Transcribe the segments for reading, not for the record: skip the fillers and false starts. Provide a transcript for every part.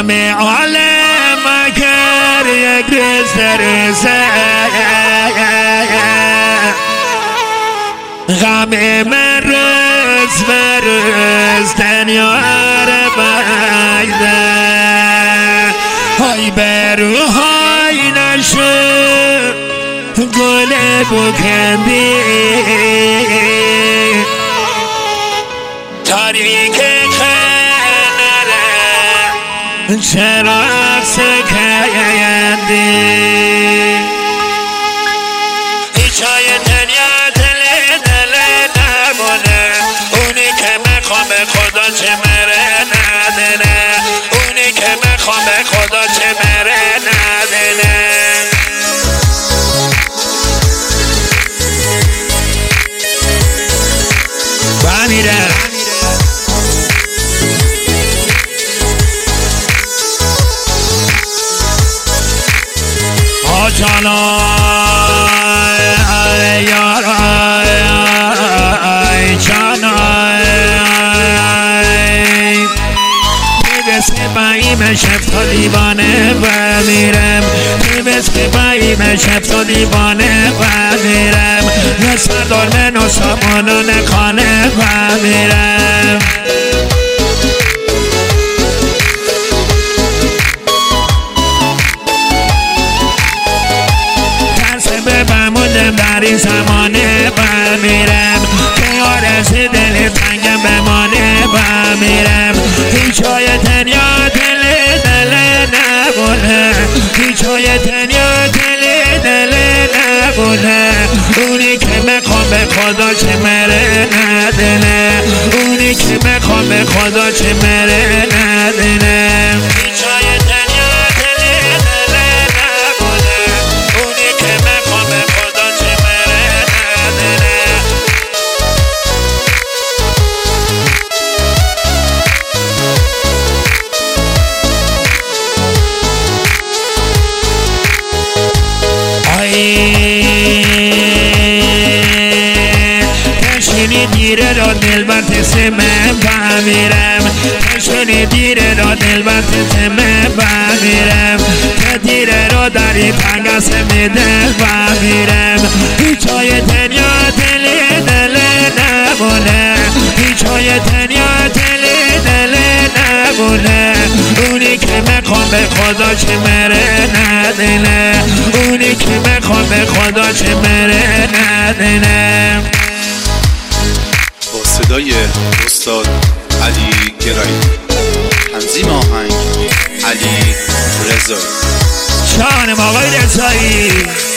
همه عالم مگر یک روز درسه غم من روز به روز دنیا رو بایده های بروهای نشو گل بکندی تاریک خنره چراغ سکندی هیچای دنیا دل نمونه اونی که میخوام خدا چه مره ندنه اونی که میخوام خدا چه مره ندنه میره آجانا یار جانا میبس که بایم شب تا دیوانه و میرم میبس که بایم شب تا دیوانه و میرم نصفر دار من و سامانان خانه و میرم در این زمانه بمیرم که آرزی دل تنگم بمانه بمیرم هیچ های دنیا دل نبونه هیچ های دنیا دل نبونه اونی که میخوام به خدا چه مره ندنه اونی که میخوام به خدا چه مره ندنه هیچ های دنیا دل نبونه اونی که میخوام به خدا چه مره ندنه تشنی دیره را دل برتس من بمیرم تشنی دیره را دل برتس من بمیرم که دیره را در این پنگس میده بمیرم هیچ های دنیا دل نبونه هیچ های دنیا دل نبونه اونی که میخوام به خدا چه مره ندنه اونی که میخوام به خدا چه مره ندنه با صدای استاد علی گرایی تنظیم آهنگ علی رضایی شانم آقای رضایی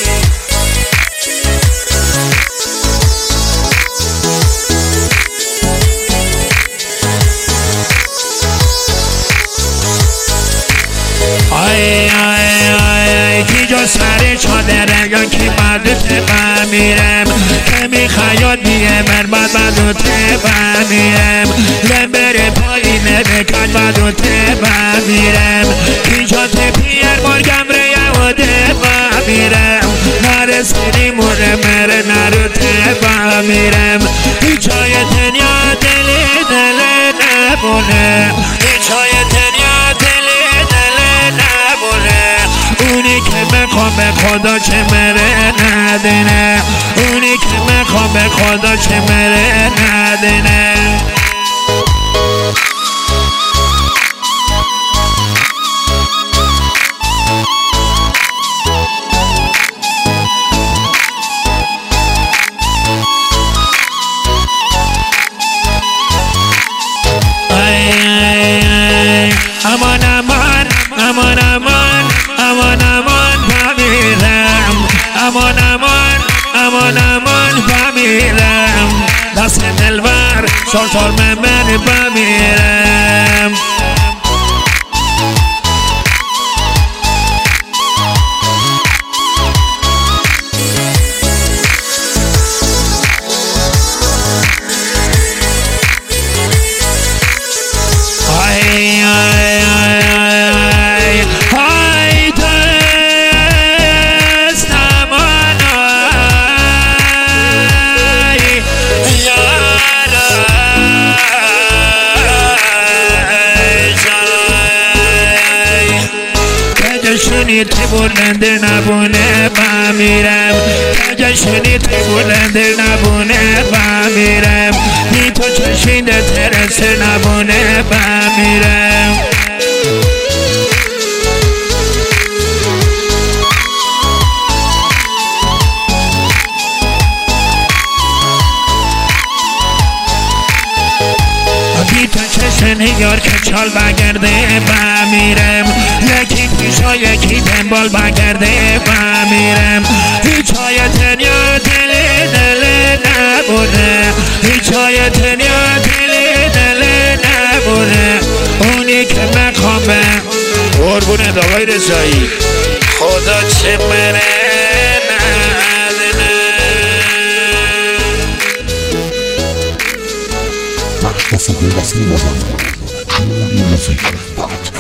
کی جو سر چادره یا کی بدوت بمیرم که میخواد بیه من بدوت بمیرم لمبر پایینه بکن بدوت بمیرم کی جات پیر مرگم رو یواده بمیرم نرسیدی موره مره نروت بمیرم هیچ های دنیا دل نبونه هیچ های دنیا دل نبونه اونی که میخوام به خدا چه مره ندنه اونی که میخوام به خدا چه مره ندنه امان امان امان امان امان امان بمیرم امان امان امان امان بمیرم دست دلبر سرسر من بمیرم بلند نبونه بمیرم جشنی تو بلند نبونه بمیرم بی تو چشینده ترسه نبونه بمیرم بی تو چشن یار که چال بگرده بمیرم یکی پیشا یکی دنبال بگرده بمیرم هیچ های تنیا دل نبونه هیچ های تنیا دل نبونه اونی که مقامه قربونه داغای رضایی خدا چه مره That's the whole of the